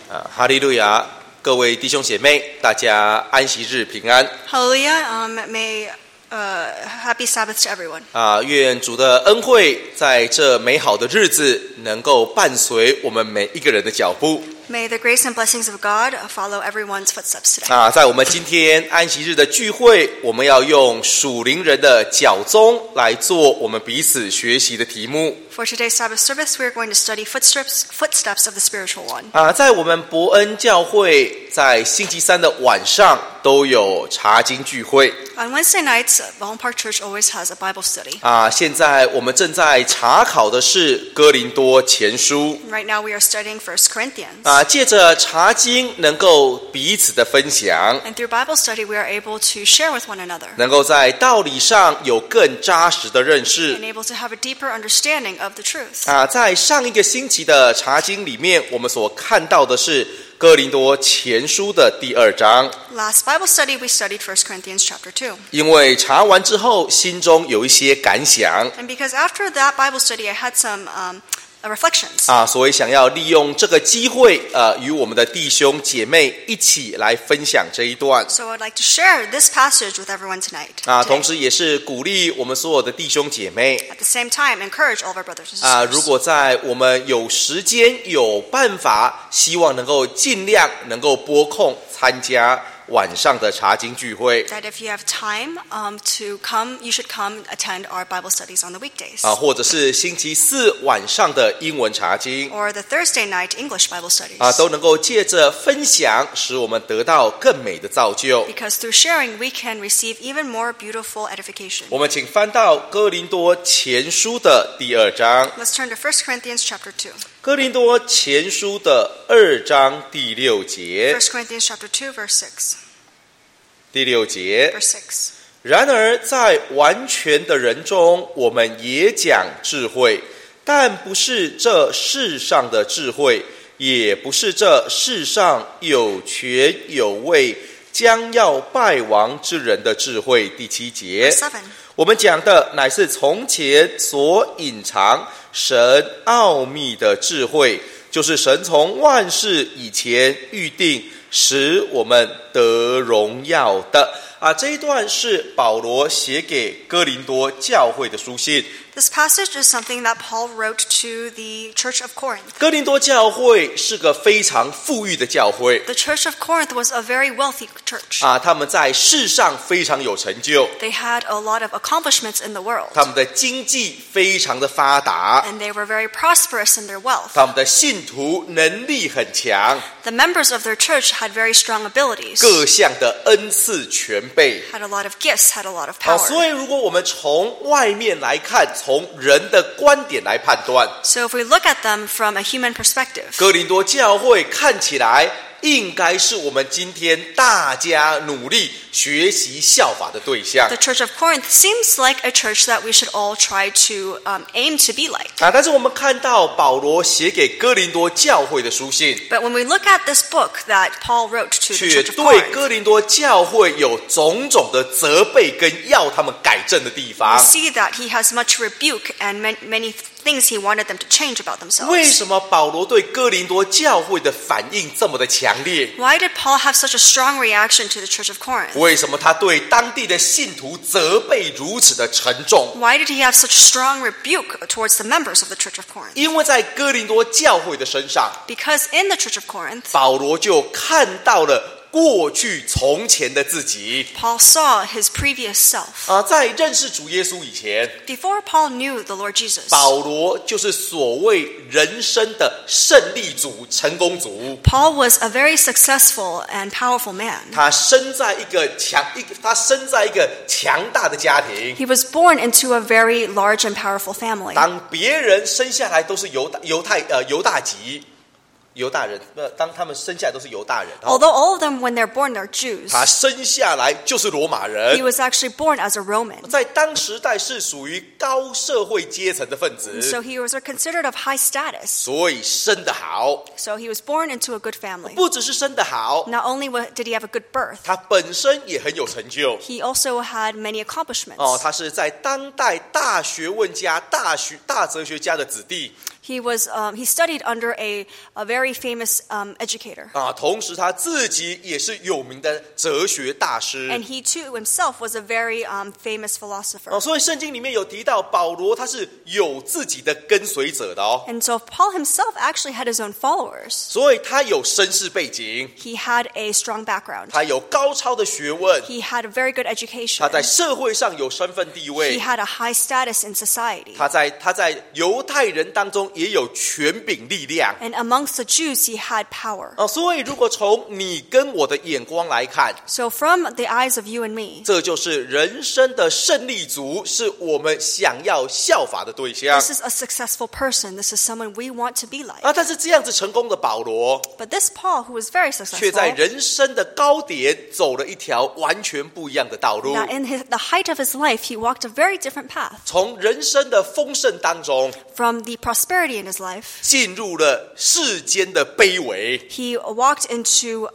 哈利路亚！各位弟兄姐妹，大家安息日平安。 Hallelujah. Happy Sabbath to everyone. 愿主的恩惠在这美好的日子能够伴随我们每一个人的脚步。 May the grace and blessings of God follow everyone's footsteps today. 在我们今天安息日的聚会，我们要用属灵人的脚踪来做我们彼此学习的题目。 For today's Sabbath service, we are going to study footsteps of the spiritual one. 在我们伯恩教会，在星期三的晚上都有查经聚会。 On Wednesday nights, Ballon Park Church always has a Bible study. 现在我们正在查考的是哥林多前书。 Right now, we are studying 1 Corinthians. 借着查经能够彼此的分享， And through Bible study, we are able to share with one another. 能够在道理上有更扎实的认识。 And able to have a deeper understanding of the truth. 在上一个星期的查经里面，我们所看到的是哥林多前书的第2章。 Last Bible study, we studied 1 Corinthians chapter 2. 因为查完之后，心中有一些感想， And because after that Bible study, I had some reflections. 所以想要利用这个机会，与我们的弟兄姐妹一起来分享这一段。 So I'd like to share this passage with everyone tonight. 同时也是鼓励我们所有的弟兄姐妹。 At the same time, encourage all of our brothers and sisters. 如果在我们有时间有办法，希望能够尽量能够拨空参加晚上的查经聚会。 That if you have time to come, you should come attend our Bible studies on the weekdays. 或者是星期四晚上的英文查经。 Or the Thursday night English Bible studies. 都能够借着分享，使我们得到更美的造就。 Because through sharing, we can receive even more beautiful edification. 我们请翻到哥林多前书的第2章。 Let's turn to 1 Corinthians chapter 2. 哥林多前书的2章第6节。 1 Corinthians chapter 2, verse 6. 第6节。 Verse 6. 然而在完全的人中，我们也讲智慧，但不是这世上的智慧，也不是这世上有权有位将要败亡之人的智慧。第7节。 Verse 7. 我们讲的乃是从前所隐藏神奥秘的智慧，就是神从万事以前预定使我们得荣耀的。这一段是保罗写给哥林多教会的书信。 This passage is something that Paul wrote to the Church of Corinth. 哥林多教会是个非常富裕的教会。 The Church of Corinth was a very wealthy church. 他们在世上非常有成就。 They had a lot of accomplishments in the world. 他们的经济非常的发达。 And they were very prosperous in their wealth. 他们的信徒能力很强。 The members of their church had very strong abilities. 各项的恩赐全备。 Had a lot of gifts, had a lot of power. 所以如果我们从外面来看，从人的观点来判断， So if we look at them from a human perspective, 哥林多教会看起来应该是我们今天大家努力学习效法的对象。 the Church of Corinth seems like a church that we should all try to aim to be like. 但是我们看到保罗写给哥林多教会的书信， But when we look at this book that Paul wrote to the 却 Church of 对 Corinth, 哥林多教会有种种的责备跟要他们改正的地 we 方。 see that he has much rebuke and many things he wanted them to change about 为 themselves. 什么保罗对哥林多教会的反应这么的强烈？ Why did Paul have such a strong reaction to the Church of Corinth? 为什么他对当地的信徒责备如此的沉重？ Why did he have such strong rebuke towards the members of the Church of Corinth? 因为在哥林多教会的身上， Because in the Church of Corinth, 保罗就看到了过去从前的自己。 Paul saw his previous self. 在认识主耶稣以前， Before Paul knew the Lord Jesus, 保罗就是所谓人生的胜利组、成功组。 Paul was a very successful and powerful man. 他生在一个强大的家庭。 He was born into a very large and powerful family. 当别人生下来都是犹大籍。犹大人，当他们生下来都是犹大人， Although all of them, when they're born, they're Jews, 他生下来就是罗马 he 人， was actually born as a Roman. 在当时代是属于高社会阶层的分子， So he was considered of high status. 所以生得好。 So he was born into a good family. 不只是生得好， Not only did he have a good birth, 他本身也很有成就。 he also had many accomplishments. 他是在当代大学问家、大哲学家的子弟。 He studied under a very very famous educator. 同时他自己也是有名的哲学大师。 And he too himself was a very famous philosopher. 所以圣经里面有提到保罗他是有自己的跟随者的哦， And so Paul himself actually had his own followers. 所以他有绅士背景， He had a strong background. 他有高超的学问， He had a very good education. 他在社会上有身份地 He 位， had a high status in society. 他在犹太人当中也有权柄力量。 And amongst the Jews, he had power. 所以如果从你跟我的眼光来看， So from the eyes of you and me, 这就是人生的胜利组，是我们想要效法的对象。 this is a successful person. This is someone we want to be like. 但是这样子成功的保罗， But this Paul, who was very 却在 successful, 人生的高点走了一条完全不一样的道路。 now in the height of his life, he walked a very different path. 从人生的丰盛当中， From the prosperity in his life, 进入了世间的卑微， he walked into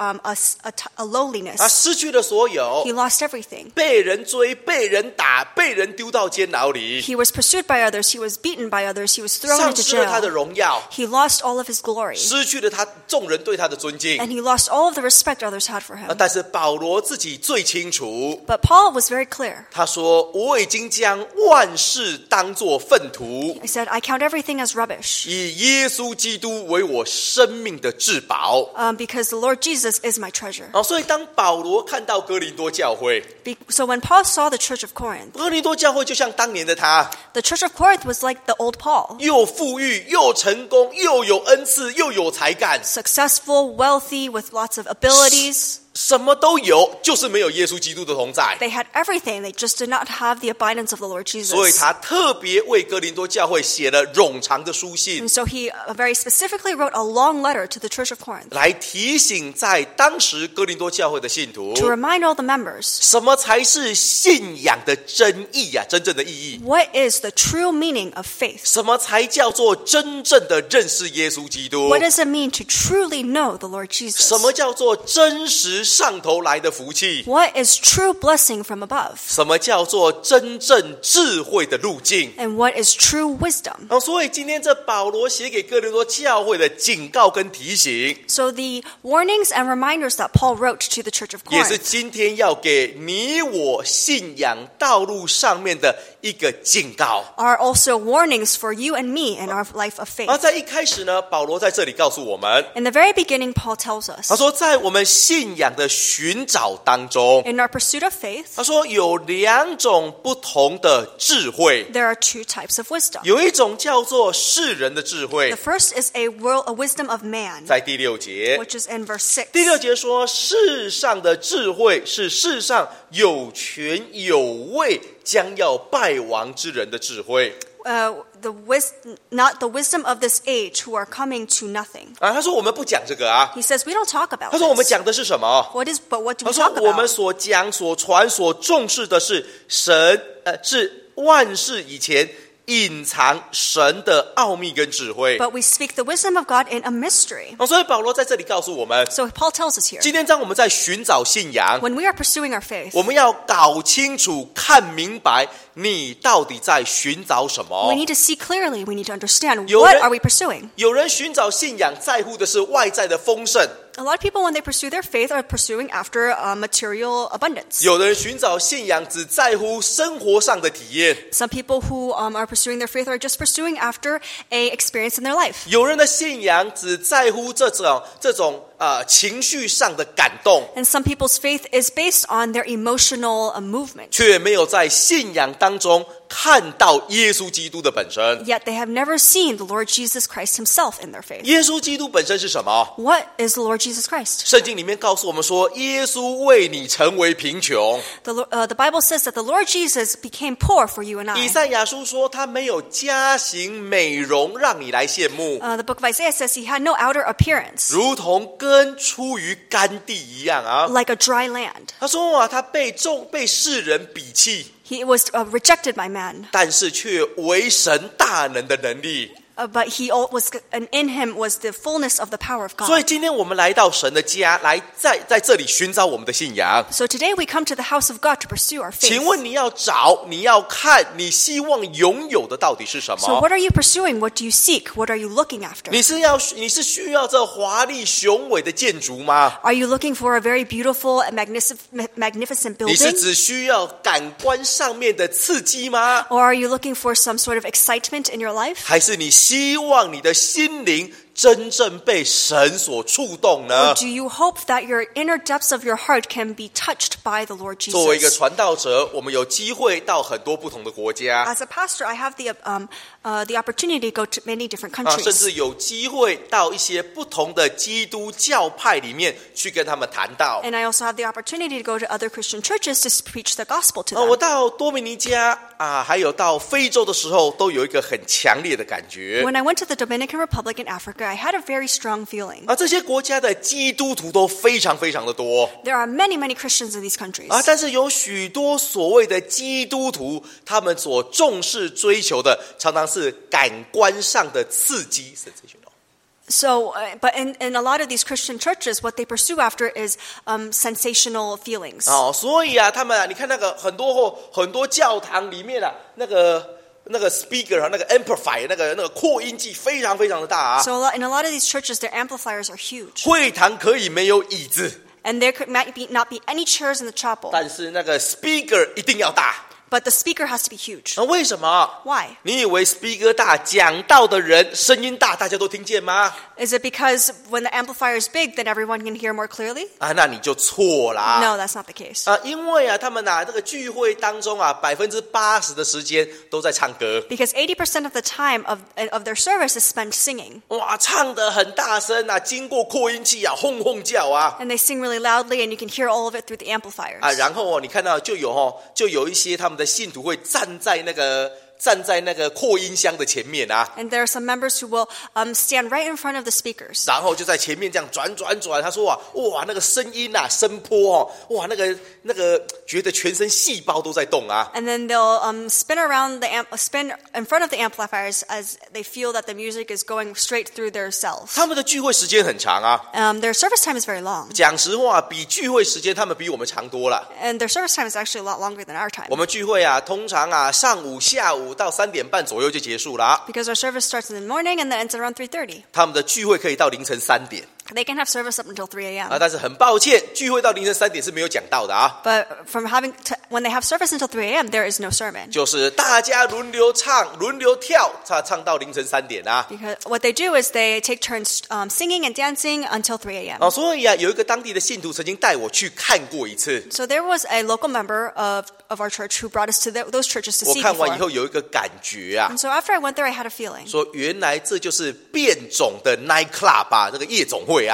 a lowliness. 失去了所有 He，lost everything. 被人追，被人打，被人丢到监牢里， He was pursued by others. He was beaten by others. He was thrown 丧 into 失了他的 jail. 荣耀， He lost all of his glory. 失去了他众人对他的尊敬。 And he lost all of the respect others had for him. 但是保罗自己最清楚， But Paul was very clear. 他说：“我已经将万事当作粪土， He said, I count everything as rubbish 以耶稣基督为我生命的至宝。” because the Lord Jesus is my treasure. 所以当保罗看到哥林多教会， So when Paul saw the church of Corinth, 哥林多教会就像当年的他， the church of Corinth was like the old Paul. 又富裕，又成功，又有恩赐，又有才干， Successful, wealthy, with lots of abilities. 什么都有，就是没有耶稣基督的同在。 They had everything. They just did not have the abundance of the Lord 所以 Jesus. 他特别为哥林多教会写了冗长的书信， And so he very specifically wrote a long letter to the church of Corinth 来提醒在当时哥林多教会的信徒， to remind all the members 什么才是信仰的真意啊，真正的意义。 what is the true meaning of faith. 什么才叫做真正的认识耶稣基督？ What does it mean to truly know the Lord Jesus? 什么叫做真实上头来的福气？ What is true blessing from above? 什么叫做真正智慧的路径？ And what is true wisdom? 所以今天这保罗写给哥林多教会的警告跟提醒， So the warnings and reminders that Paul wrote to the church of 也是 Corinth 今天要给你我信仰道路上面的一个警告。 are also warnings for you and me in our life of faith. 在一开始呢，保罗在这里告诉我们， In the very beginning, Paul tells 他 us, 说在我们信仰的寻找当中， in our pursuit of faith, 他说有两种不同的智慧， there are two types of wisdom. 有一种叫做世人的智慧 The，first is a wisdom of man, 在第6节。 which is in verse 6. 第6节说，世上的智慧是世上有权有位将要败亡之人的智慧。 Not the wisdom of this age who are coming to nothing. 他说我们不讲这个啊， He says we don't talk about 他说我们 this. 讲的是什么？ But what do 他 we 说 talk 我们 about? 所讲、所传、所重视的是神，是万事以前隐藏神的奥秘跟智慧。 But we speak the wisdom of God in a mystery. 所以保罗在这里告诉我们， So Paul tells us here, 今天当我们在寻找信仰， when we are pursuing our faith, 我们要搞清楚、看明白，你到底在寻找什 we 么。 need to see clearly. We need to understand 有 what 人- are we pursuing. 有人寻找信仰，在乎的是外在的丰盛； A lot of people, when they pursue their faith, are pursuing after material abundance. 有人寻找信仰，只在乎生活上的体验； Some people who are pursuing their faith are just pursuing after a experience in their life. 有人的信仰只在乎这种情绪上的感动， And some people's faith is based on their emotional movement. 却没有在信仰当中看到耶稣基督的本身。 Yet they have never seen the Lord Jesus Christ himself in their faith. 耶稣基督本身是什么？ What is the Lord Jesus Christ? 圣经里面告诉我们说，耶稣为你成为贫穷。 The Bible says that the Lord Jesus became poor for you and 以 I. 赛亚书说，他没有佳形美容让你来羡慕， The book of Isaiah says he had no outer appearance, 如同根出于干地一样啊。 like a dry land. 他说他被世人鄙弃， He was rejected by man, 但是却为神大能的能力。 but and in him was the fullness of the power of 所以 God. 今天我们来到神的家，来在这里寻找我们的信仰。 So today we come to the house of God to pursue our 请 faith. 问你要找，你要看，你希望拥有的到底是什 So 么？ what are you pursuing? What do you seek? What are you looking after? 你是需要这华丽雄伟的建筑吗？ Are you looking for a very beautiful and magnificent 你是 building? 只需要感官上面的刺激吗？ Or are you looking for some sort of excitement in your life? 还是你希望你的心灵真正被神所触动呢？ Do you hope that your inner depths of your heart can be touched by the Lord 作为一个 Jesus? 传道者，我们有机会到很多不同的国家 As a pastor, I have the opportunity to go to many different 甚 countries. 至有机会到一些不同的基督教派里面去跟他们谈道。 And I also have the opportunity to go to other Christian churches to preach the gospel to 我 them. 到多米尼加还有到非洲的时候，都有一个很强烈的感觉 When I went to the Dominican Republic in Africa, I had a very strong feeling. 这些国家的基督徒都非常非常的多 There are many, many Christians in these countries. 但是有许多所谓的基督徒，他们所重视追求的，常常是感官上的刺激。 So, but in a lot of these Christian churches, what they pursue after is sensational feelings. 所以他们你看那个很多教堂里面那个 speaker 那个 amplifier 那个扩音器非常非常的大 So in a lot of these churches, their amplifiers are huge. 会堂可以没有椅子， And there might not be any chairs in the chapel, 但是那个 speaker 一定要大。 but the speaker has to be huge. 为什么？ Why? 你以为 speaker 大，讲道的人声音大，大家都听见吗？ Is it because when the amplifier is big, then everyone can hear more clearly? 那你就错啦。 No, that's not the case. 因为他们这个聚会当中80%的时间都在唱歌。 Because 80% of the time of their service is spent singing. 哇，唱得很大声经过扩音器轰轰叫 And they sing really loudly, and you can hear all of it through the amplifiers. 然后你看到就有一些他们的信徒会站在那个扩音箱的前面 And there are some members who will stand right in front of the speakers. 然后就在前面这样转。他说哇，那个声音声波哇，那个觉得全身细胞都在动 And then they'll spin around spin in front of the amplifiers as they feel that the music is going straight through their cells. 他们的聚会时间很长 Their service time is very long. 讲实话，比聚会时间他们比我们长多了。 And their service time is actually a lot longer than our time. 我们聚会通常上午、下午到3点半左右就结束了 Because our service starts in the morning and then ends around 3:30. 他们的聚会可以到凌晨3点 They can have service up until 3 a.m. 但是很抱歉，聚会到凌晨3点是没有讲道的 But when they have service until 3 a.m., there is no sermon. 就是大家轮流唱、轮流跳，唱到凌晨3点 Because what they do is they take turns singing and dancing until 3 a.m. 所以有一个当地的信徒曾经带我去看过一次。 So there was a local member of our church who brought us to those churches to 我 see 看完以 before. 后有一个感觉 And so after I went there, I had a feeling. 说原来这就是变种的 night club 这个夜总会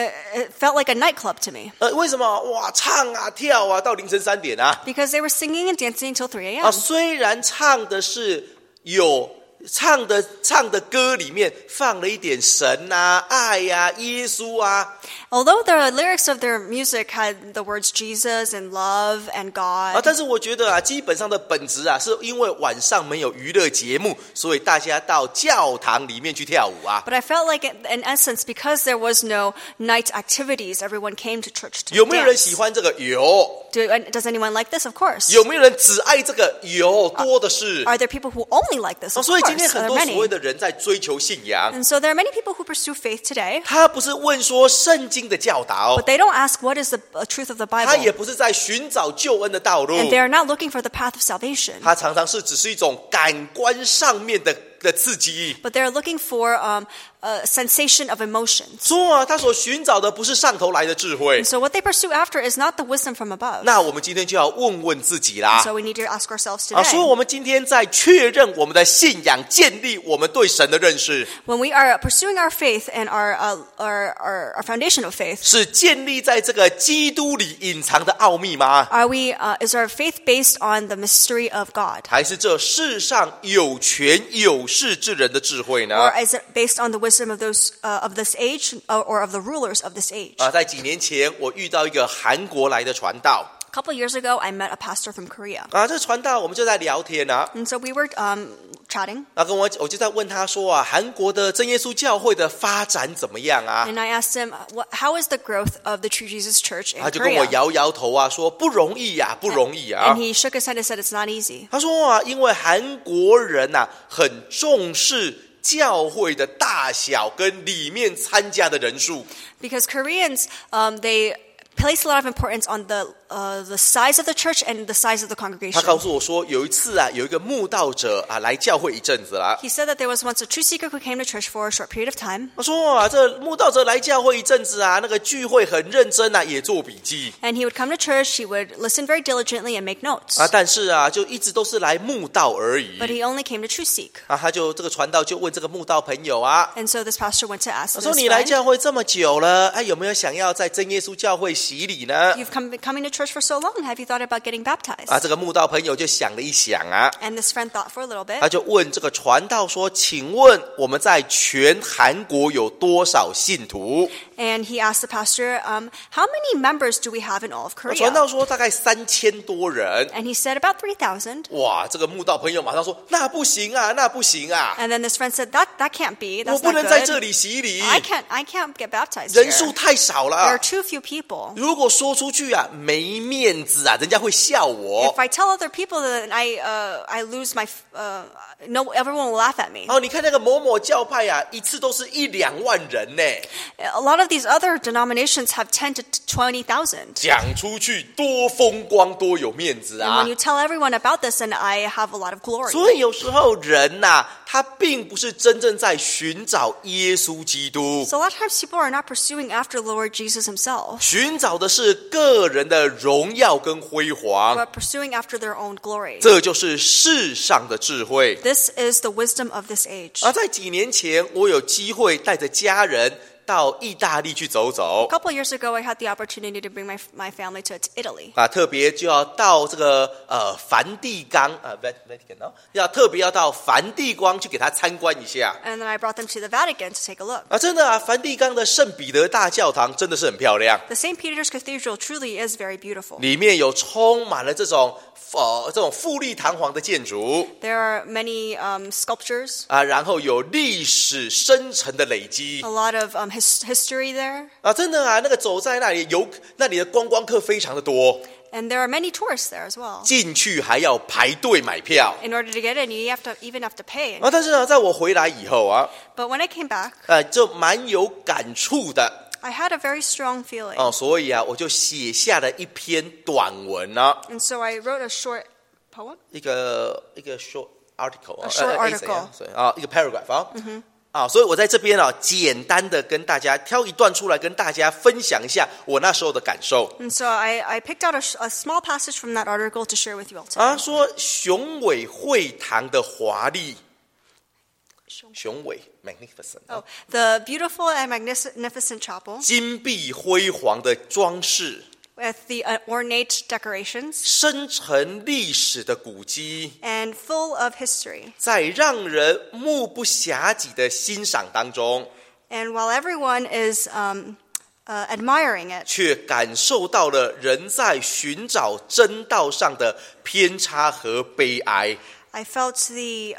It felt like a nightclub to me. 为什么？哇，唱跳到凌晨3点 Because they were singing and dancing until 3 a.m. 虽然唱的是唱的歌里面放了一点神爱耶稣 Although the lyrics of their music had the words Jesus and love and God. 但是我觉得基本上的本质是因为晚上没有娱乐节目，所以大家到教堂里面去跳舞 But I felt like in essence, because there was no night activities, everyone came to church to 有没有人 dance. 喜欢这个？有。 Does anyone like this? Of course. 有没有人只爱这个？有，多的是。 Are there people who only like this? Of 所以今 course. 天很 There 多 are 所谓 many. 的人在追求信仰， And so there are many people who pursue faith today, 他不是问说圣经的教导 but，they don't ask what is the truth of the 他也 Bible. 不是在寻找救恩的道路， And they are not looking for the path of salvation, 他常常只是一种感官上面的刺激。 but they are looking for a sensation of emotions. 说他所寻找的不是上头来的智慧 And。so what they pursue after is not the wisdom from above. 那我们今天就要问问自己啦。 So we need to ask ourselves 所以 today. 我们今天在确认我们的信仰，建立我们对神的认识， When we are pursuing our faith and our foundation of faith, 是建立在这个基督里隐藏的奥秘吗？ is our faith based on the mystery of God? 还是这世上有权有势之人的智慧呢？ Or is it based on the wisdom of those of this age or of the rulers of this age? 在几年前，我遇到一个韩国来的传道。 A couple years ago, I met a pastor from Korea. 这传道我们就在聊天 And so we were chatting. 然后我就在问他说啊，韩国的真耶稣教会的发展怎么样啊？ And I asked him, how is the growth of the True Jesus Church in 他就跟我 Korea? 摇摇头啊，说不容易呀、不容易啊 And。he shook his head and said it's not easy. 他说啊，因为韩国人呐、很重视教会的大小跟里面参加的人数。 Because Koreans, they place a lot of importance on the size of the church and the size of the 他 congregation. 告诉我说，有一次啊，有一个慕道者啊来教会一阵子了。 He said that there was once a truth seeker who came to church for a short period of time. 他说啊，这慕道者来教会一阵子啊，那个聚会很认真啊，也做笔记 And he would come to church, he would listen very diligently and make notes. 啊，但是啊，就一直都是来慕道而已 But he only came to truth seek. 啊。他就这个传道就问这个慕道朋友啊， And so this pastor went to ask 他 this 说你来 friend, 教会这么久了，哎，有没有想要在真耶稣教会洗礼呢？ You've been coming to church for so long, have you thought about getting baptized? 啊，这个慕道朋友就想了一想啊， And this friend thought for a little 他 bit. 就问这个传道说：“请问我们在全韩国有多少信徒 And he asked the pastor, how many members do we have in all of？” 传 Korea? 道说大概3000多人。 And he said about 3,000. 哇，这个慕道朋友马上说：“那不行啊，那不行啊， And then this friend said, that can't be. 我 That's 不 not 能在这 good. 里洗礼， I can't get baptized 人 here. 数太少 There are 了。 too few people. 如果说出去啊，没面子啊，人家会笑 If 我。 I tell other people that I lose my, no, everyone will laugh at me. 哦，你看那个某某教派啊，一次都是1-2万人呢， A lot of these other denominations have 10 to 20,000. 讲出去多风光，多有面子 And 啊 when。you tell everyone about this, then I have a lot of glory. 所以有时候人呐、他并不是真正在寻找耶稣基督， So a lot of times people are not pursuing after the Lord Jesus himself, 寻找的是个人的荣耀跟辉煌， but pursuing after their own glory. 这就是世上的智慧。 This is the wisdom of this age. 而在几年前，我有机会带着家人到意大利去走走 A couple years ago, I had the opportunity to bring my family to Italy. 啊，特别就要到这个梵蒂冈Vatican 哦，特别要到梵蒂冈去给他参观一下 And then I brought them to the Vatican to take a look. 啊，真的啊，梵蒂冈的圣彼得大教堂真的是很漂亮， The St. Peter's Cathedral truly is very beautiful. 里面有充满了这种富丽堂皇的建筑 There are many sculptures, 啊，然后有历史深沉的累积 a lot of history there, 啊，真的啊，那个走在那里那里的观光客非常的多， and there are many tourists there as well. 进去还要排队买票 In order to get in, you even have to pay. 啊。但是呢，在我回来以后啊， But when I came back, 就蛮有感触的 I had a very strong feeling. 哦，所以啊，我就写下了一篇短文啊， And so I wrote a short poem. 一个 short article 啊 A short essay article 啊所以啊，一个 paragraph 啊。啊，所以我在这边啊，简单的跟大家挑一段出来，跟大家分享一下我那时候的感受 And so I picked out a small passage from that article to share with you all today. 啊。说雄伟会堂的华丽，雄伟 magnificent 啊 Oh, the beautiful and magnificent chapel 金碧辉煌的装饰， with the ornate decorations 深沉历史的古迹， and full of history. 在让人目不暇给的欣赏当中， And while everyone is admiring it, 却感受到了人在寻找真道上的偏差和悲哀， I felt the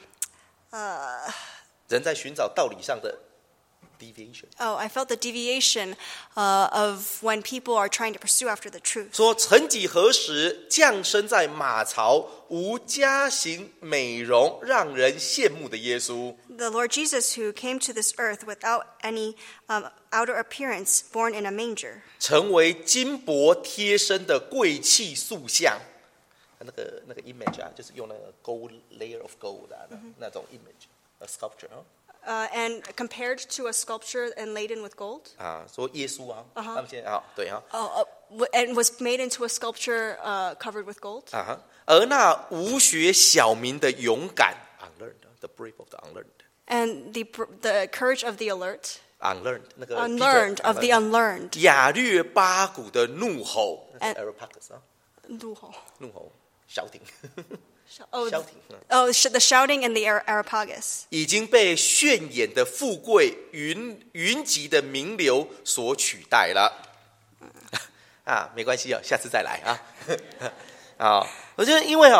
人在寻找道理上的 deviation。 I felt the deviation of when people are trying to pursue after the truth. 说曾几何时，降生在马槽，无家型美容，让人羡慕的耶稣， The Lord Jesus, who came to this earth without any outer appearance, born in a manger, 成为金箔贴身的贵气塑像。那个 image 啊，就是用那个 gold layer of gold 啊，那种 image，a sculpture 啊。 and compared to a sculpture and laden with gold, 啊，说耶稣啊，他们现在啊，对啊， and was made into a sculpture covered with gold. 啊哈，而那无学小民的勇敢 ，unlearned，the brave of the And the courage of the unlearned，那个 unlearned of the unlearned. 亚略巴谷的怒吼，那是 Areopagus 啊，怒吼，shouting， the shouting and the Areopagus. 已经被炫眼的富贵云集的名流所取代了。啊，没关系哦，下次再来啊。啊，我觉得因为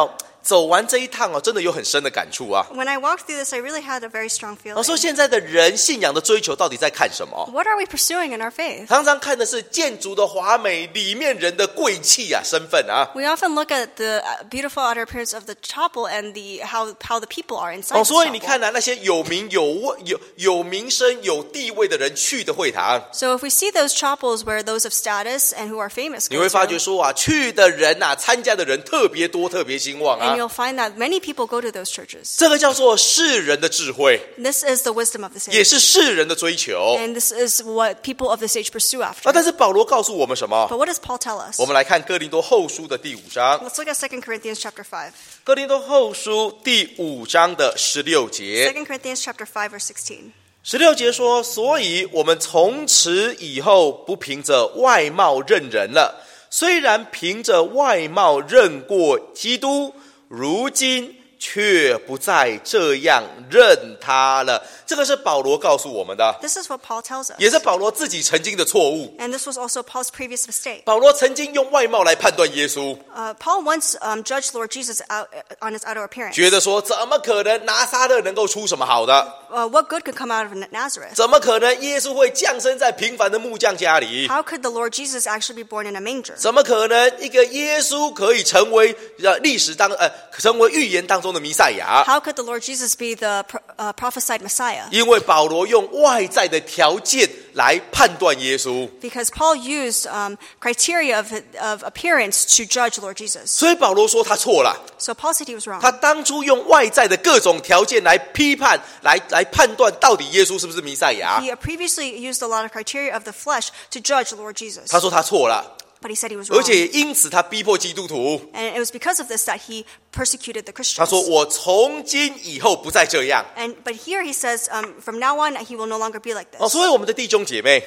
走完这一趟真的有很深的感触啊。 When I walked through this, I really had a very strong 说 feeling. 现在的人信仰的追求到底在看什么？ What are we pursuing in our faith? 常常看的是建筑的华美，里面人的贵气啊，身份啊。 We often look at the beautiful outer appearance of the chapel and how the people are inside the 所以你 chapel. 看那些有名有名声有地位的人去的会堂， So if we see those chapels where those of status and who are famous 你 go 会发觉 to, 说去的人参加的人特别多，特别兴旺 and 啊。 you'll find that many people go to those churches. 这个叫做世人的智慧， This is the wisdom of this 也 age. 是世人的追求 And this is what people of this age pursue after. 但是保罗告诉我们什么？ But what does Paul tell us? 我们来看哥林多后书的第5章， Let's look at 2 Corinthians chapter 5. 哥林多后书第5章的16节。 2 Corinthians chapter 5 verse 16. 16节说，所以我们从此以后不凭着外貌认人了，虽然凭着外貌认过基督，如今却不再这样认他了。这个是保罗告诉我们的， This is what Paul tells us. 也是保罗自己曾经的错误。 And this was also Paul's previous mistake. 保罗曾经用外貌来判断耶稣， Paul once judged Lord Jesus on his outer appearance. 觉得说怎么可能拿撒勒能够出什么好的？ What good could come out of Nazareth? 怎么可能耶稣会降生在平凡的木匠家里？ How could the Lord Jesus actually be born in a manger? 怎么可能一个耶稣可以成为历史成为预言当中的弥赛亚？ How could the Lord Jesus be the prophesied Messiah? 因为保罗用外在的条件来判断耶稣， Because Paul used criteria of appearance to judge Lord Jesus. 所以保罗说他错了。 So Paul said he was wrong. 他当初用外在的各种条件来批判，来判断到底耶稣是不是弥赛亚。 He previously used a lot of criteria of the flesh to judge Lord Jesus. 他说他错了， But he said he was 而 wrong. 且因此他逼迫基督徒。 And it was because of this that he persecuted the 他 Christians. 说我从今以后不再这样。 But here he says, from now on, he will no longer be like this. 所以我们的弟兄姐妹，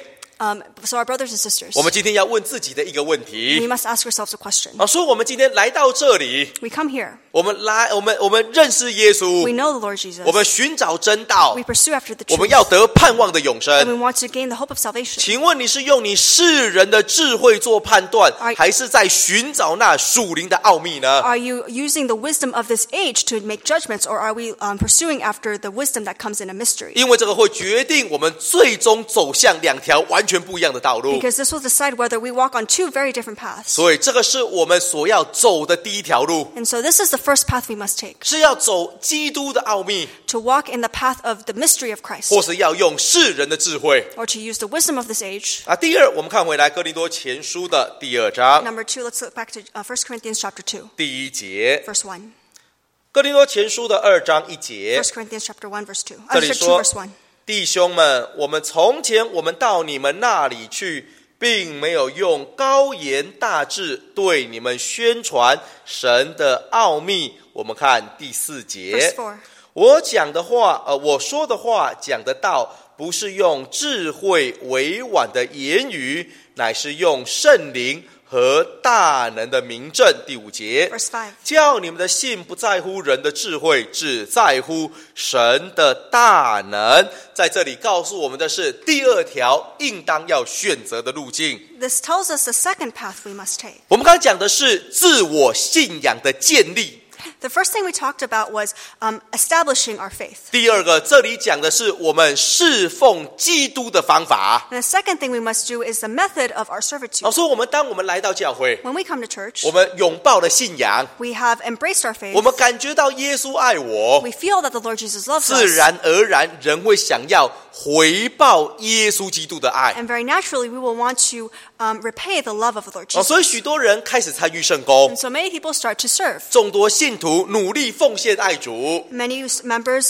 So our brothers and sisters, 我们今天要问自己的一个问 we 题。 must ask ourselves a question. 所以我们今天来到这里， We come here. 我们认识耶 We 稣， know the Lord Jesus. 我们寻找真道 We，pursue after the 我们 truth. 要得盼望的永 And 生。 we want to gain the hope of salvation. 请问你是用你世人的智慧做判断， Are- 还是在寻找那属灵的奥秘呢？ Are you using the wisdom of this age to make judgments, or are we pursuing after the wisdom that comes in a mystery? 因为这个会决定我们最终走向2条完全不一样的道路。 Because this will decide whether we walk on 2 very different paths. 所以这个是我们所要走的第一条路， And so this is the first path we must take, 是要走基督的奥秘， to walk in the path of the mystery of Christ, 或是要用世人的智慧。 or to use the wisdom of this age. 第二，我们看回来哥林多前书的第2章 Number 2, let's look back to 1 Corinthians chapter 2, 第1节， verse 1. 哥林多前书的2章1节 1 Corinthians chapter 1, verse 2. 这里 2 说 verse 1. 弟兄们，我们从前我们到你们那里去，并没有用高言大志对你们宣传神的奥秘。我们看第4 Verse 节， 4. 我说的话讲的道，不是用智慧委婉的言语，乃是用圣灵和大能的明证。第5节， Verse 5. 叫你们的信不在乎人的智慧，只在乎神的大能。在这里告诉我们的是第2条应当要选择的路径。 This tells us the second path we must take. 我们刚才讲的是自我信仰的建立， The first thing we talked about was establishing our faith. 第2个这里讲的是我们侍奉基督的方法。 And the second thing we must do is the method of our servitude. 所以当我们来到教会， When we come to church, 我们拥抱了信仰， we have embraced our faith. 我们感觉到耶稣爱我， We feel that the Lord Jesus loves 自 us. 然而然人会想要回报耶稣基督的爱。 And very naturally, we will want to repay the love of the Lord Jesus. 所以许多人开始参与圣工， And so many people start to serve. 众多信徒努力奉献爱主， Many members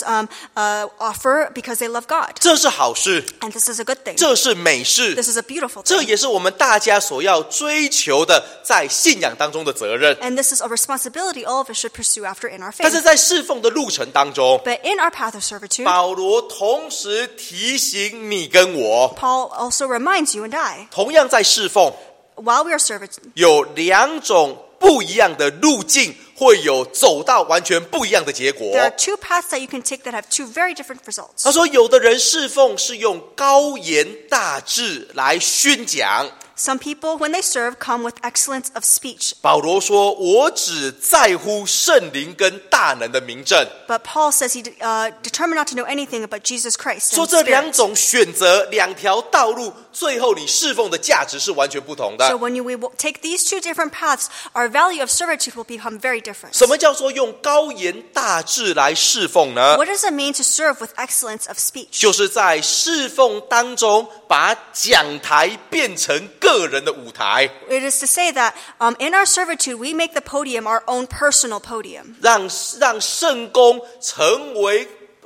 offer because they love God. 这是好事， And this is a good thing. 这是美事， This is a beautiful 这 thing. 也是我们大家所要追求的在信仰当中的责任。 And this is a responsibility all of us should pursue after in our 但是 faith. 在侍奉的路程当中， But in our path of servitude, 保罗同时提醒你跟我， Paul also reminds you and I, 同样在侍奉， while we are serving, 有2种不一样的路径，会有走到完全不一样的结果。 there are 2 paths that you can take that have 2 very different results. 他说，有的人侍奉是用高言大志来宣讲， Some people, when they serve, come with excellence of speech. 保罗说：“我只在乎圣灵跟大能的明证。” But Paul says he determined not to know anything but Jesus Christ 说 and 这两 Spirit. 种选择，两条道路，最后你侍奉的价值是完全不同 So 的。 when we will take these two different paths, our value of servitude will become very different. 什么叫做用高言大志来侍奉呢？ What does it mean to serve with excellence of speech? 就是在侍奉当中，把讲台变成个人的舞台， It is to say that in our servitude, we make the podium our own personal podium. 让圣工成为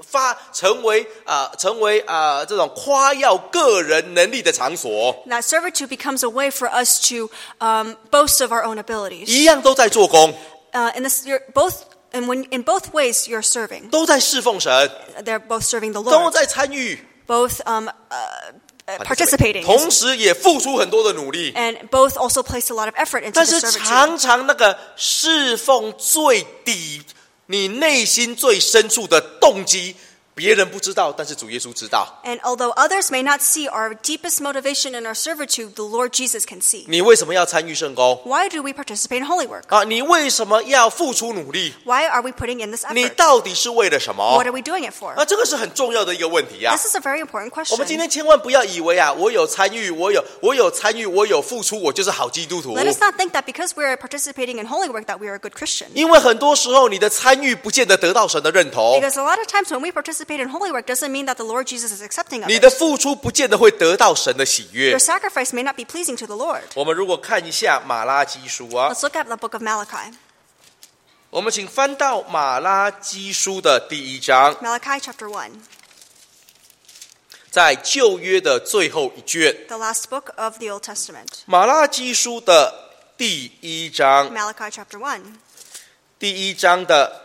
这种夸耀个人能力的场所， That servitude becomes a way for us to boast of our own abilities. 一样都在做工， In both ways, you're serving. 都在侍奉神， They're both serving the 都 Lord, 在参与， both participating, 同时也付出很多的努力。 and both also place a lot of effort into 但 the 是 servitude. 常常那个侍奉最底，你内心最深处的动机，别人不知道，但是主耶稣知道。 And although others may not see our deepest motivation in our servitude, the Lord Jesus can see. 你为什么要参与圣工 Why do we participate in holy work? 啊？你为什么要付出努力？ Why are we putting in this 你 effort? 到底是为了什么 What are we doing it for? 啊？这个是很重要的一个问题啊！ This is a very important 我们今 question. 天千万不要以为啊，我有参与，我有参与，我有付出，我就是好基督徒。 Let us not think that because we are participating in holy work that we are a good Christian. 因为很多时候你的参与不见得得到神的认同， Because a lot of times when we participate in holy work doesn't mean that the Lord Jesus is accepting of 你 it. 的付出不见得会得到神的喜悦 Your。sacrifice may not be pleasing to the Lord. 我们如果看一下马拉基书啊， Let's look at the book of Malachi. 我们请翻到马拉基书的第1章， Malachi chapter 1, 在旧约的最后一卷， the last book of the Old Testament. 马拉基书的第1章， Malachi chapter 1, 第1章的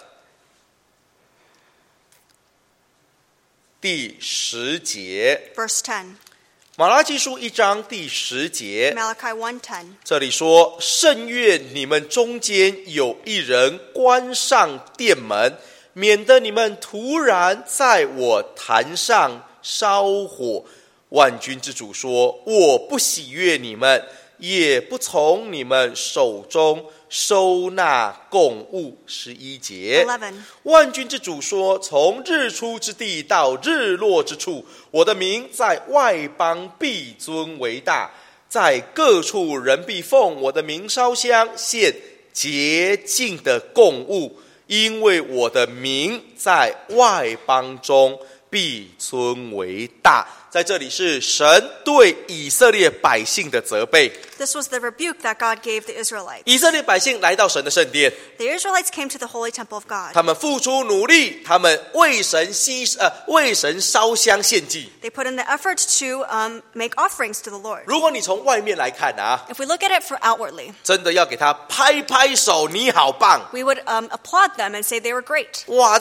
第10节， verse 10. 马拉基书1章第10节， Malachi 1:10. 这里说：“甚愿你们中间有一人关上殿门，免得你们突然在我坛上烧火。”万军之主说：“我不喜悦你们，也不从你们手中收纳供物。”11节。 11. 万军之主说：“从日出之地到日落之处，我的名在外邦必尊为大，在各处人必奉我的名烧香，献洁净的供物，因为我的名在外邦中必尊为大。”在这里是神对以色列百姓的责备。 This was the rebuke that God gave the Israelites. 以色列百姓来到神的圣殿， The Israelites came to the holy temple of God. 他们付出努力，他们为神烧香献祭。 They put in the effort to make offerings to the Lord. 如果你从外面来看啊， If we look at it for outwardly, 真的要给他拍拍手，你好棒！ we would applaud them and say they were great. 哇，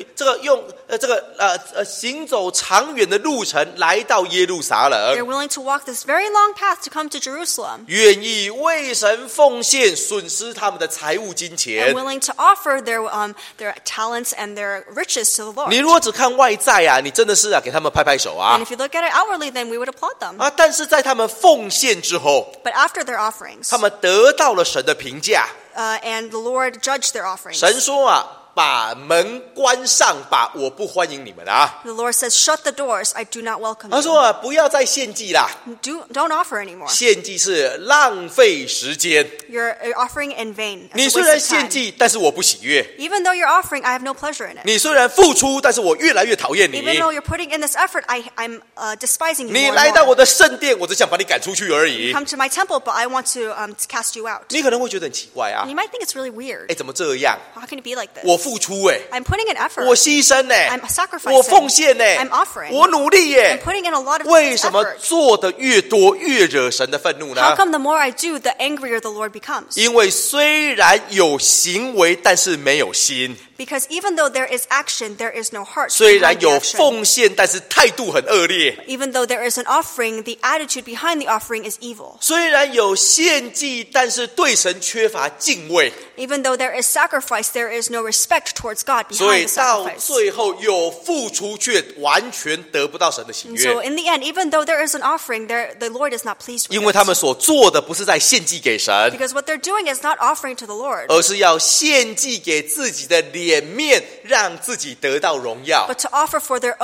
行走长远的路程来到耶路撒 They're 冷， willing to walk this very long path to come to Jerusalem 愿意为神奉献，损失他们的财物金 and 钱。 willing to offer their talents and their riches to the 你 Lord. 如果只看外在啊，你真的是给他们拍拍手 And 啊 if you look at it outwardly, then we would applaud them. 啊！但是在他们奉献之后， But after their offerings, 他们得到了神的评价。 and the Lord judged their offerings. 神说啊，把门关上吧，我不欢迎你们啊。 The Lord says, "Shut the doors. I do not welcome 他 you. 说啊，不要再献祭啦， Don't offer anymore. 献祭是浪费时间。 You're offering in vain. 你 It's 虽 a 然 waste of 献 time. 祭，但是我不喜悦； Even though you're offering, I have no pleasure in it. 你虽然付出，但是我越来越讨厌你。 Even though you're putting in this effort, I'm despising you 你 more 来 and 到我 more. 的圣殿，我只想把你赶出去而已。 Come to my temple, but I want to cast you out. 你可能会觉得很奇怪啊 And，you might think it's really weird. 哎，怎么这样？ How can it be like this? 我付出哎， I'm putting in effort. 我牺牲哎 I'm，sacrificing. 我奉献哎 I'm offering. 我努力 I'm 耶。 putting in a lot of 为什么 effort. 做的越多，越惹神的愤怒 How 呢？ come the more I do, the angrier the Lord becomes? 因为虽然有行为，但是没有心； Because even though there is action, there is no heart 虽然 behind the 有 action. 奉献，但是态度很恶劣； Even though there is an offering, the attitude behind the offering is evil. 虽然有献祭，但是对神缺乏敬畏； Even though there is sacrifice, there is no respect respect towards God 所 behind 以 the 到 sacrifice. 最后有付出，却完全得不到神的喜 And 悦， so in the end, even though there is an offering, the Lord is not pleased 因 with 为他 it. 们所做的不是在献祭给神， Because what they're doing is not offering to the Lord, 而是要献祭给自己的脸面，让自己得到荣耀。 but to offer for their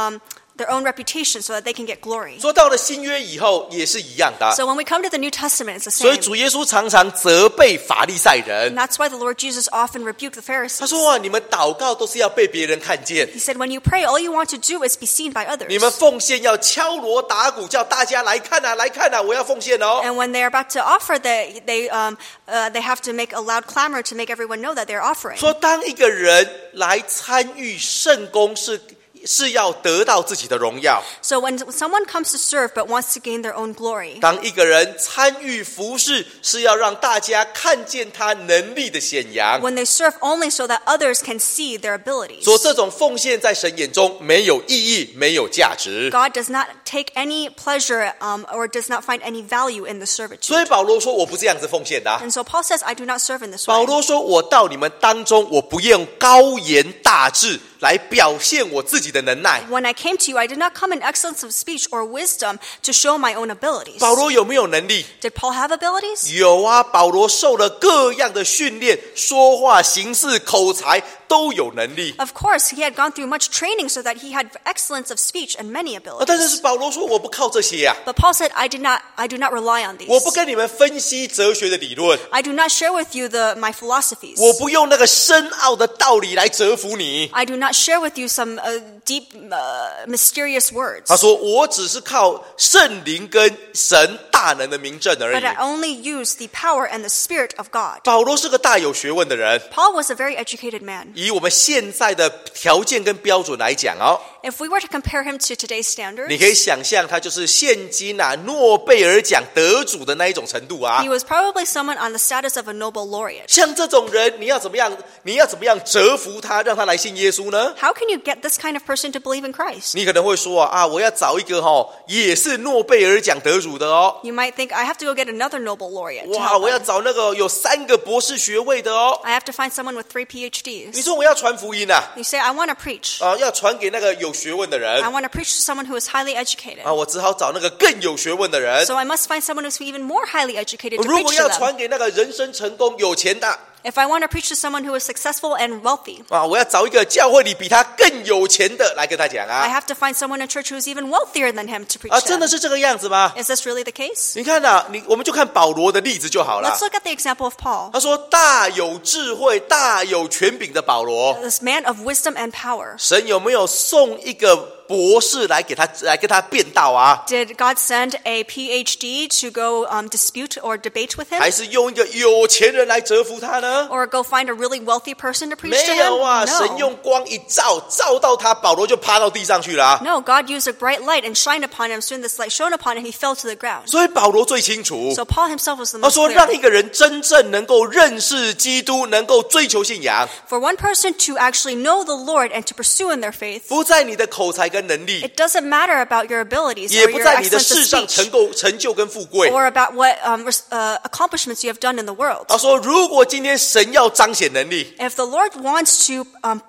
own reputation so that they can get glory. 说到了新约以后也是一样的， So when we come to the New Testament, it's the 所以 same. 主耶稣常常责备法利赛 And 人， that's why the Lord Jesus often rebuked the 他 Pharisees. 说你们祷告都是要被别人看见， He said, when you pray, all you want to do is be seen by 你们 others. 奉献要敲锣打鼓，叫大家来看啊，来看啊，我要奉献哦。 And when they're about to offer, they have to make a loud clamor to make everyone know that they're offering. 说当一个人来参与圣工是要得到自己的荣耀， So when someone comes to serve but wants to gain their own glory, 当一个人参与服事是要让大家看见他能力的显扬， when they serve only so that others can see their abilities, 说这种奉献在神眼中没有意义，没有价值。 God does not take any pleasure or does not find any value in the 所 servitude. 以保罗说我不这样子奉献的啊。 And so Paul says, I do not serve in this 保 way. 罗说我到你们当中，我不用高言大志来表现我自己的能耐。 When I came to you, I did not come in excellence of speech or wisdom to show my own abilities. 保罗有没有能力？ Did Paul have abilities? 有啊，保罗受了各样的训练，说话、行事、口才都有能力。 Of course, he had gone through much training so that he had excellence of speech and many 但 abilities. 是保罗说我不靠这些啊， But Paul said, I do not rely on 我不 these. 跟你们分析哲学的理论， I do not share with you my philosophies. 我不用那个深奥的道理来折服你。 I do not share with you some deep, mysterious words. 他说我只是靠圣灵跟神大能的明证而 But 已。 I only use the power and the Spirit of God. 保罗是个大有学问的人， Paul was a very educated man. 以我们现在的条件跟标准来讲哦， If we were to compare him to today's 你可以 standards, 想象他就是现今诺贝尔奖得主的那一种程度啊 he。was probably someone on the status of a Nobel laureate. 像这种人，你要怎么样折服他，让他来信耶稣呢？ How can you get this kind of person to believe in Christ? 你可能会说啊，我要找一个也是诺贝尔奖得主的哦。 You might think, I have to go get another Nobel laureate to 哇， help 我要 him. 找那个有3个博士学位的哦。 I have to find someone with 3 你 PhDs. 说我要传福音啊， You say, I want to preach. 要传给那个有学问的 I 人 want to preach to someone who is highly educated. 我只好找那个更有学问的人。 So I must find someone who's even more highly educated to 如果 preach 要 to them. 传给那个人生成功有钱的 If I want to preach to someone who is successful and wealthy, 我要找一个教会里比他更有钱的来跟他讲 I 啊。 have to find someone in church who's even wealthier than him to preach 真 to 的 them. 是这个样子吗？ Is this really the case? 你看我们就看保罗的例子就好了 Let's。look at the example of Paul, 他说大有智慧、大有权柄的保罗， this man of wisdom and power. 神有没有送一个博士来跟他辩道啊？ Did God send a PhD to go dispute or debate with him? 还是用一个有钱人来折服他呢？ Or go find a really wealthy person to preach 没 to 有啊， him? 神用光一照，照到他，保罗就趴到地上去了啊。 No, God used a bright light and shined upon him. Soon this light shone upon him, he fell to the ground. 所以保罗最清楚， So Paul himself was the 他 most 说让一 clear. 个人真正能够认识基督，能够追求信仰， For one person to actually know the Lord and to pursue in their faith, 不在你的口才跟能力， it doesn't matter about your abilities 也 or 不 your 在你的 excellence 世 of 上 speech 成就跟富贵。 or about what accomplishments you have done in the world. 他说，如果今天神要彰显能力， If the Lord wants to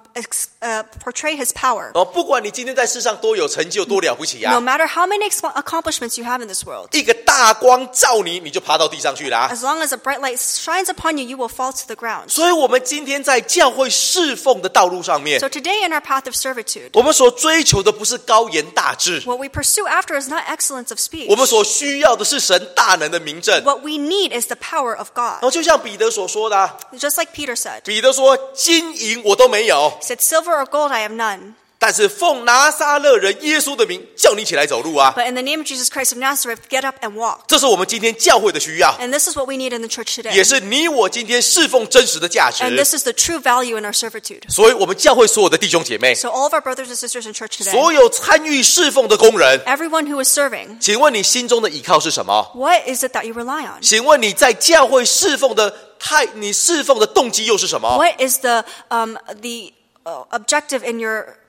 portray his power, 不管你今天在世上多有成就，多了不起 no 啊， matter how many accomplishments you have in this world, 一个大光照你，你就爬到地上去了啊。 as long as a bright light shines upon you, you will fall to the ground. 所以，我们今天在教会侍奉的道路上面， So today in our path of servitude, 我们所追求的不是高言大志， what we pursue after is not excellence of speech. 我们所需要的是神大能的明证。 What we need is the power of God. 就像彼得所说的啊， Just like Peter said, 彼得说：“金银我都没有， he said, silver or gold I have none, 但是奉拿撒勒人耶稣的名，叫你起来走路啊！” but in the name of Jesus Christ of Nazareth, get up and walk. 这是我们今天教会的需要， And this is what we need in the church 也 today. 是你我今天侍奉真实的价值 And。this is the true value in our servitude. 所以，我们教会所有的弟兄姐妹， So all of our brothers and sisters in church today, 所有参与侍奉的工人， everyone who is serving, 请问你心中的依靠是什么？ what is it that you rely on? 请问你在教会侍奉的你侍奉的动机又是什么？ What is the objective in your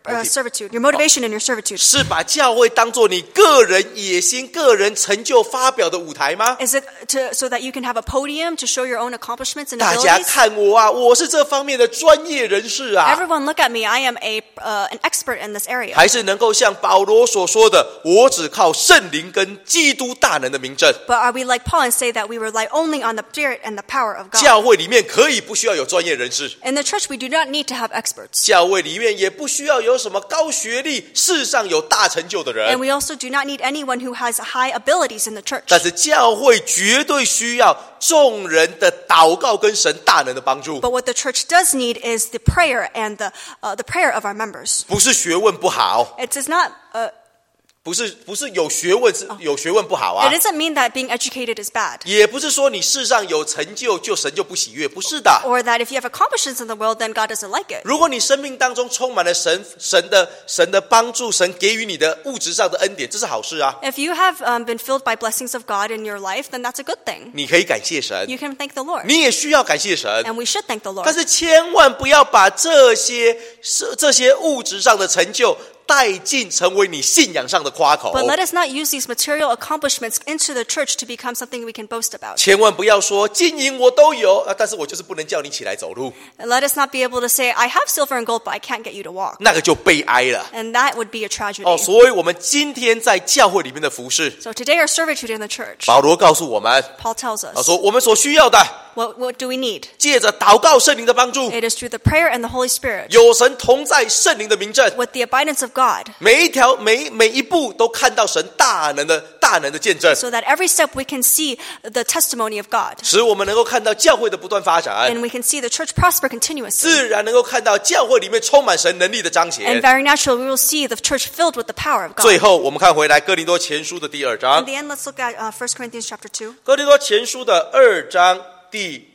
servitude, your motivation in your servitude. 是把教会当作你个人野心、个人成就发表的舞台吗？ Is it so that you can have a podium to show your own accomplishments and 大家 abilities? 看我啊，我是这方面的专业人士啊。 Everyone look at me. I am an expert in this area. 还是能够像保罗所说的，我只靠圣灵跟基督大能的明证。 But are we like Paul and say that we rely only on the Spirit and the power of God? 教会里面可以不需要有专业人士， In the church, we do not need to have experts. 教会里面也不需要有什么高学历、世上有大成就的 And 人。 we also do not need anyone who has high abilities in the church. 但是教会绝对需要众人的祷告跟神大能的帮助， But what the church does need is the prayer and the prayer of our members. 不是学问不好， It does not. 不是有学问是有学问不好啊 It，doesn't mean that being educated is bad, 也不是说你世上有成就就神就不喜悦，不是的。 or that if you have accomplishments in the world, then God doesn't like it. 如果你生命当中充满了神的帮助，神给予你的物质上的恩典，这是好事啊， If you have been filled by blessings of God in your life, then that's a good thing. 你可以感谢神， You can thank the Lord, 你也需要感谢神。 and we should thank the 但 Lord. 是千万不要把这些物质上的成就带进成为你信仰上的夸口。 But let us not use these material accomplishments into the church to become something we can boast about. 千万不要说金银我都有啊，但是我就是不能叫你起来走路， And let us not be able to say, I have silver and gold, but I can't get you to walk. 那个就悲哀了。 And that would be a tragedy. 哦，所以我们今天在教会里面的服事， So today our servitude in the church, 保罗告诉我们， Paul tells 他 us, 说我们所需要的， what do we need? 借着祷告圣灵的帮助， It is through the prayer and the Holy Spirit, 有神同在圣灵的明证， with the abundance of God, 每一步都看到神大能的见证， so that every step we can see the testimony of God. 使我们能够看到教会的不断发展， And we can see the church prosper continuously. 自然能够看到教会里面充满神能力的彰 And 显。 very naturally, we will see the church filled with the power of 最 God. 后，我们看回来哥林多前书的第2 In 章， the end, let's look at 1 Corinthians chapter 2. 哥林多前书的2章第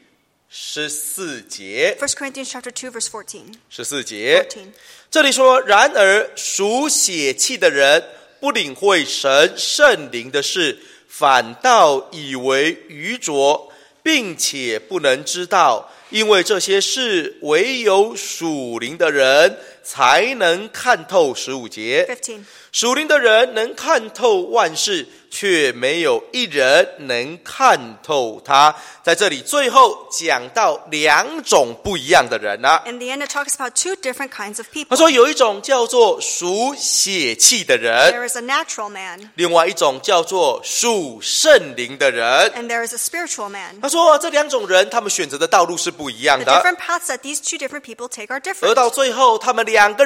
14节 1 Corinthians chapter 2, verse 14. ，14节， 14. 这里说：然而属血气的人不领会神圣灵的事，反倒以为愚拙，并且不能知道，因为这些事唯有属灵的人才能看透。15节， 15. 属灵的人能看透万事，却没有一人能看透他。在这里最后讲到2种不一样的人啊。 In the end, it talks about two different kinds of 他 people. 说有一种叫做属血气的人， There is a natural man, 另外一种叫做属圣灵的人。 and there is a spiritual man. 他说这2种人他们选择的道路是不一样 The 的， different paths that these two different people take are 而 different. 到最后他们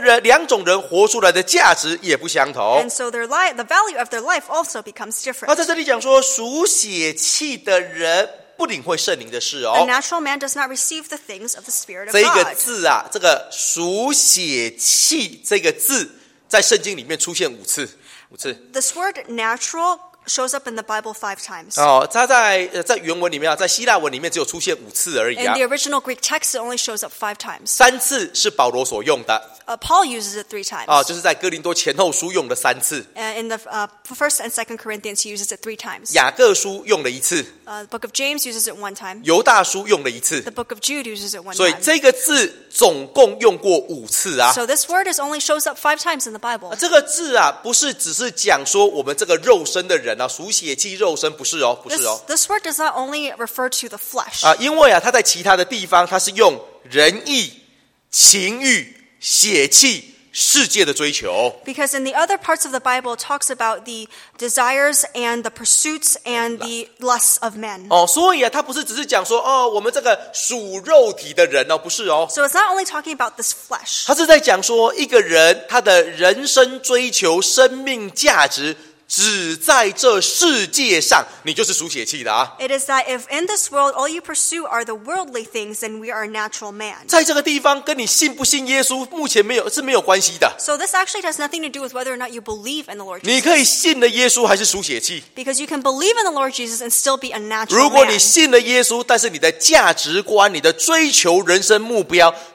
2种人活出来的价值也不相同。 And so the value of their life also becomes 他 different. 在这里讲说属血气的人不领会圣灵的事 The 哦。 natural man does not receive the things of the Spirit of 这一个 God. 字啊，这个属血气这个字在圣经里面出现5次，5次。 This word natural shows up in the Bible 5 times. 哦，它在原文里面啊，在希腊文里面只有出现5次而已 In 啊 the original Greek text, it only shows up 5 times. ，3次是保罗所用的 Paul uses it 3 times. 啊，就是在哥林多前后书用的3次， In the 1st and 2nd Corinthians, he uses it 3 times. 雅各书用了1次， The book of James uses it 1 time. 犹大书用了1次 The，book of Jude uses it 1 所以 time. 这个字总共用过5次啊。 So this word only shows up 5 times in the Bible. 这个字啊，不是只是讲说我们这个肉身的人啊，属血气肉身，不是哦，不是哦。 This word does not only refer to the flesh. 啊，因为啊，它在其他的地方，它是用仁义、情欲、血气、世界的追求。 Because in the other parts of the Bible, it talks about the desires and the pursuits and the lusts of men. 哦，所以啊，它不是只是讲说哦，我们这个属肉体的人哦，不是哦， So it's not only talking about this flesh. 它是在讲说一个人他的人生追求、生命价值。只在这世界上，你就是属血气的啊！ It is that if in this world all you pursue are the worldly things, then we are a natural man. 在这个地方，跟你信不信耶稣，目前没有关系的。 So this actually has nothing to do with whether or not you believe in the Lord 你 Jesus. 可以信了耶稣，还是属血气。 Because you can believe in the Lord Jesus and still be a natural 如果你 man. 信了耶稣，但是你的价值观、你的追求人生目标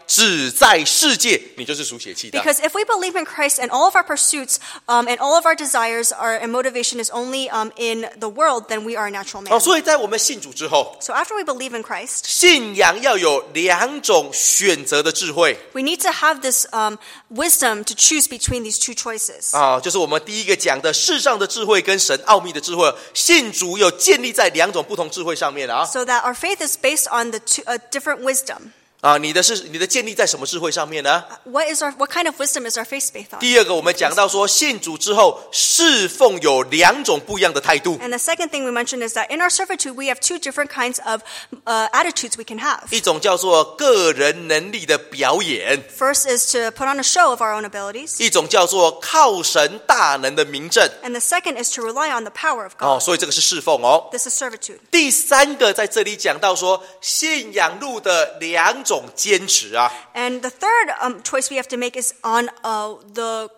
只在世界，你就是属血气的。 Because if we believe in Christ and all of our pursuits and all of our desires and motivation is only in the world, then we are a natural man. 所以在我们信主之后， So after we believe in Christ, 信仰要有两种选择的智慧 we need to have this wisdom to choose between these two choices. 就是我们第一个讲的世上的智慧跟神奥秘的智慧，信主有建立在两种不同智慧上面啊。 So that our faith is based on the different wisdom. 你的建立在什么智慧上面呢？ What kind of wisdom is our faith based on? 第二个，我们讲到说，信主之后侍奉有两种不一样的态度。 And the second thing we mentioned is that in our servitude, we have two different kinds of attitudes we can have. 一种叫做个人能力的表演， First is to put on a show of our own abilities. 一种叫做靠神大能的明证。 And the second is to rely on the power of God. 所以这个是侍奉哦。 This is servitude. 第三个在这里讲到说，信仰路的两种坚持啊。 And the third choice we have to make is on the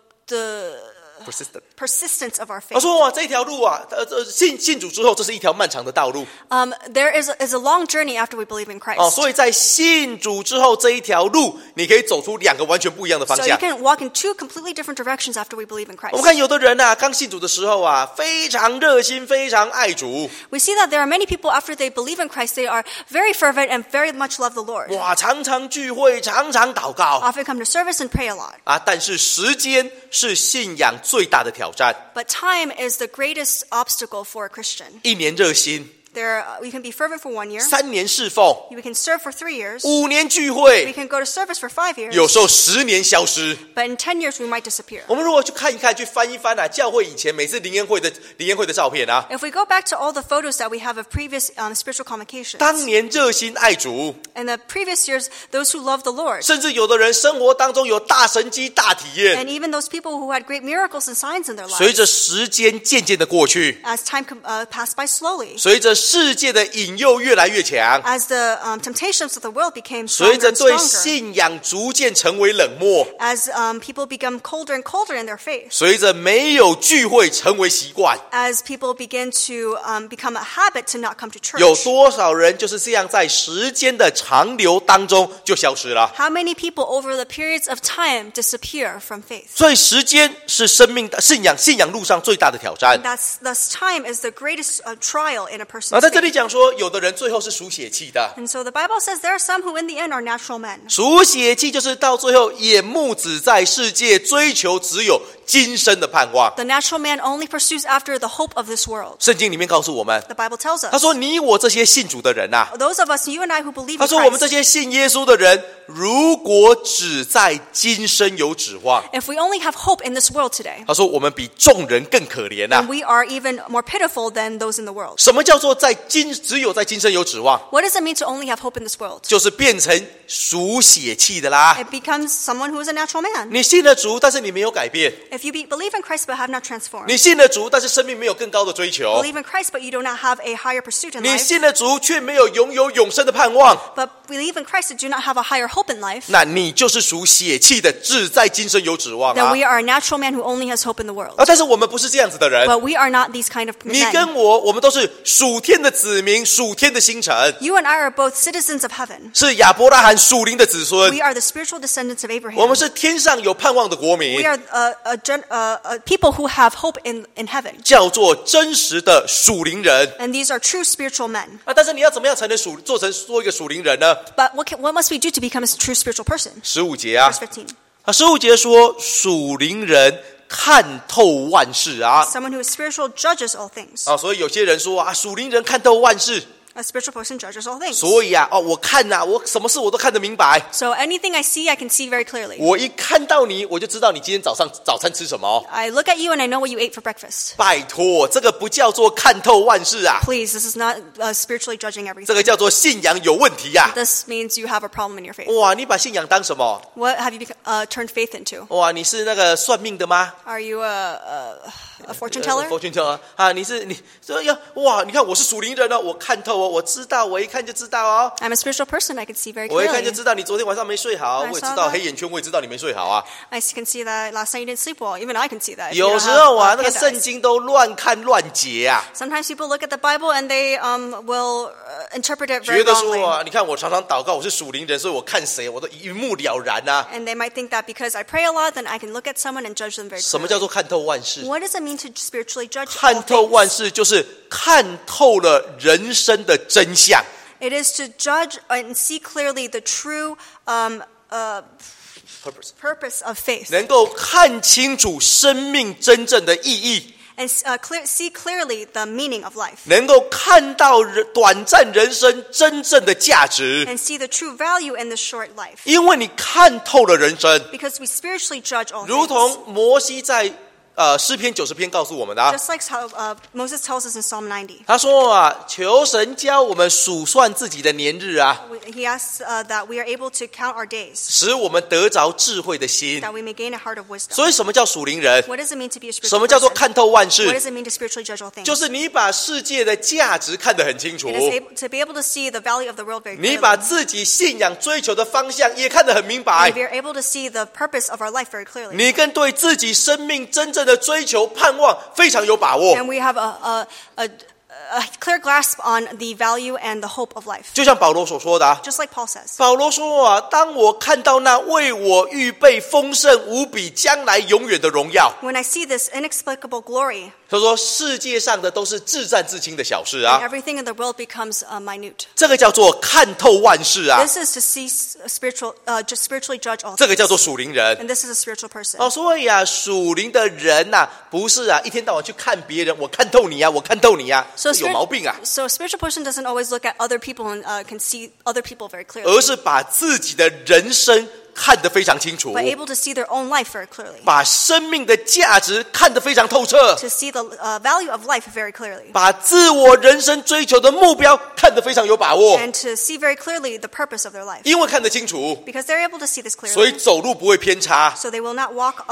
persistent persistence of our 他 faith. 说哇，这条路啊，信主之后，这是一条漫长的道路 There is a long journey after we believe in Christ. 所以在信主之后这一条路，你可以走出两个完全不一样的方 So you 向。 can walk in two completely different directions after we believe in 我们 Christ. 看有的人啊，刚信主的时候啊，非常热心，非常爱主， We see that there are many people after they believe in Christ, they are very fervent and very much love the Lord. 哇，常常聚会，常常祷告 Often come to service and pray a lot. 但是时间是信仰最大的挑战。 But time is the greatest obstacle for a Christian. 1年热心 We can be fervent for 1 year. ，3年侍奉， We can serve for 3 years. 5年聚 We 会， can go to service for 5 years. 有时候10年消失。 But in 10 years, we might disappear. 我们如果去看一看，去翻一翻教会以前每次灵恩会的照片啊， If we go back to all the photos that we have of previous spiritual convocations, 当年热心爱主， in the previous years, those who love the Lord, 甚至有的人生活当中有大神迹、大体验。 and even those people who had great miracles and signs in their 随 lives, 着时间渐渐的过去， as time passed by slowly, 随着世界的引诱越来越强， as the temptations of the world became 随 stronger 着 and 对 stronger, 信仰逐渐成为冷漠， as people become colder and colder in their faith, 随着没有聚会成为习惯， as people begin to become a habit to not come to 有 church. 多少人就是这样在时间的长流当中就消失了？ How many people over the periods of time disappear from faith? 所以时间是生命的信仰路上最大的挑战。 Thus time is the greatest trial in a person's 在这里 faith. 讲说，有的人最后是属血气的， And so the Bible says there are some who in the end are natural men. 属血气就是到最后眼目只在世界，追求只有今生的盼望。 The natural man only pursues after the hope of this world. 圣经里面告诉我们， The Bible tells 他 us, 说：“你我这些信主的人啊， those of us, you and I who believe 他 in 说我们这 Christ, 些信耶稣的人，如果只在今生有指望， if we only have hope in this world today, 他说我们比众人更可怜 then 啊。 we are even more pitiful than those in the world. 什么叫做只有在今生有指望？ What does it mean to only have hope in this world? 就是变成属血气的啦。 It becomes someone who is a natural man. 你信了主，但是你没有改变； If you believe in Christ but have not transformed, 你信了主，但是生命没有更高的追求； believe in Christ but you do not have a higher pursuit in 你 life, 信了主，却没有拥有永生的盼望， but believe in Christ but do not have a higher hope in life, 那你就是属血气的，只在今生有指望 then 啊。 we are a natural man who only has hope in the world. 但是我们不是这样子的人。 But we are not these kind of 你 men. 跟我们都是属天的子民，属天的星辰， You and I are both citizens of heaven. 是亚伯拉罕属灵的子孙。 We are the spiritual descendants of 我 Abraham. 们是天上有盼望的国民 We，are people who have hope in heaven. 叫做真实的属灵人 And these are true spiritual men. 但是你要怎么样才能做一个属灵人呢？ But what must we do to become a true spiritual person? 15节啊 Verse 15. ，15节说属灵人看透万事啊。 Someone who is spiritual judges all things. 所以有些人说啊，属灵人看透万事， A spiritual person judges all things. 所以啊，我看啊，我什么事我都看得明白。 So anything I see, I can see very clearly. 我一看到你，我就知道你今天早餐吃什么。 I look at you and I know what you ate for breakfast. 拜托，这个不叫做看透万事啊， Please, this is not spiritually judging 这 everything. 个叫做信仰有问题呀、 This means you have a problem in your faith. 哇，你把信仰当什么？ What have you turned faith into? 哇，你是那个算命的吗？ Are you a fortune teller. fortune teller 啊，你说要哇，你看我是属灵人哦，我看透哦，我知道，我一看就知道哦。 I'm a spiritual person. I can see very 我一看就 clearly. 知道你昨天晚上没睡好， I 我也 saw 知道 that. 黑眼圈，我也知道你没睡好啊。 I can see that last night you didn't sleep well. Even I can see that. if you 有 don't 时候 have, 啊，那个 panda 圣 eyes. 经都乱看乱解啊， Sometimes people look at the Bible and they will interpret it 觉 very 得说 wrongly. 啊，你看我常常祷告，我是属灵人，所以我看谁我都一目了然啊。 And they might think that because I pray a lot, then I can look at someone and judge them very 什么叫 clearly. 做看透万事？ What does it mean to spiritually judge all 看透 things? 万事就是看透了人生的真相。 It is to judge and see clearly the true Purpose purpose of faith 能够看清楚生命真正的意义， and see clearly the meaning of life 能够看到短暂人生真正的价值， and see the true value in the short life 因为你看透了人生， because we spiritually judge all 如 things. 同摩西在诗篇90篇告诉我们的啊。 Just like how Moses tells us in Psalm 90. 他说啊，求神教我们数算自己的年日啊， He asks that we are able to count our days, 使我们得着智慧的心。 that we may gain a heart of wisdom. 所以什么叫属灵人？ What does it mean to be a 什 spiritual 么叫做 person? 看透万 What 事？ does it mean to spiritually judge all things? 就是你把世界的价值看得很清楚， It is to be able to see the value of the world very 你把 clearly. 自己信仰追求的方向也看得很明白 And，we are able to see the purpose of our life very clearly. 你跟对自己生命真正的追求盼望非常有把握。 And we have a clear grasp on the value and the hope of life. 就像保罗所说的啊， Just like Paul says. 保罗说啊，当我看到那为我预备丰盛无比将来永远的荣耀， When I see this inexplicable glory, 他说世界上的都是至暂至轻的小事 and 啊， everything in the world becomes minute. 这个叫做看透万事啊， This is to see just spiritually judge all 这个 things. 叫做属灵人。 And this is a spiritual person. 哦，所以啊，属灵的人呐、不是啊，一天到晚去看别人，我看透你啊，我看透你啊， So 有毛病啊， So a spiritual person doesn't always look at other people and can see other people very clearly, 而是把自己的人生看得非常清楚， but able to see their own life very clearly, 把生命的价值看得非常透彻， to see the value of life very clearly, 把自我人生追求的目标看得非常有把握， and to see very clearly the purpose of their life. 因为看得清楚， Because they're able to see this 所以 clearly, 走路不会偏差， so they will not walk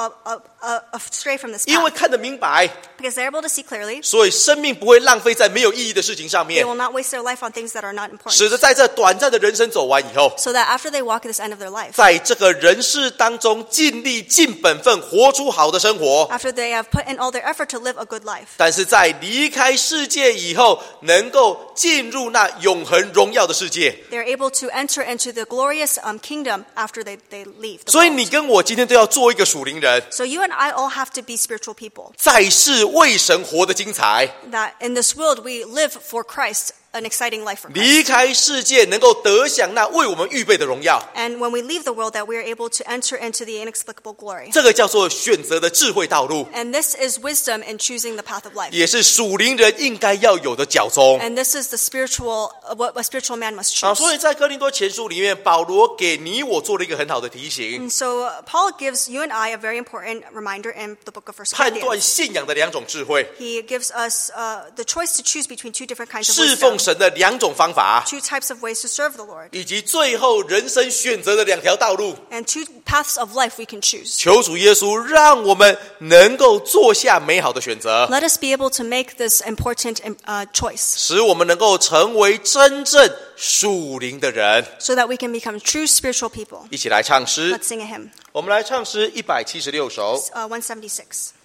astray from this 因为 path. 看得明白， Because they're able to see clearly, 所以生命不会浪费在没有意义的事情上 they 面， will not waste their life on things that are not important. 使得在这短暂的人生走完以后， So that after they walk at this end of their life, 在这个人世当中尽力尽本分，活出好的生活。 after they have put in all their effort to live a good life, 但是在离开世界以后，能够进入那永恒荣耀的世界。 they're able to enter into the glorious kingdom after they leave. the 所以 world. 你跟我今天都要做一个属灵人， So you and I all have to be spiritual people. 在世为神活得精彩， That in this world we live for Christ, an exciting life for Christ. 离开世界能够得享那为我们预备的荣耀。 And when we leave the world, that we are able to enter into the inexplicable glory. 这个叫做选择的智慧道路， And this is wisdom in choosing the path of life. 也是属灵人应该要有的脚踪。 And this is the spiritual, what a spiritual man must 好， choose. 所以在哥林多前书里面，保罗给你我做了一个很好的提醒， And so Paul gives you and I a very important reminder in the book of 1 判断 Corinthians. 信仰的两种智慧， He gives us the choice to choose between two different kinds of 侍奉 wisdom, 神的两种方法， two types of ways to serve the Lord, 以及最后人生选择的两条道路。 and two paths of life we can choose. 求主耶稣让我们能够做下美好的选择， Let us be able to make this important choice 使我们能够成为真正属灵的人。 so that we can become true spiritual people. 一起来唱诗， Let's sing a hymn, 我们来唱诗176首。 176.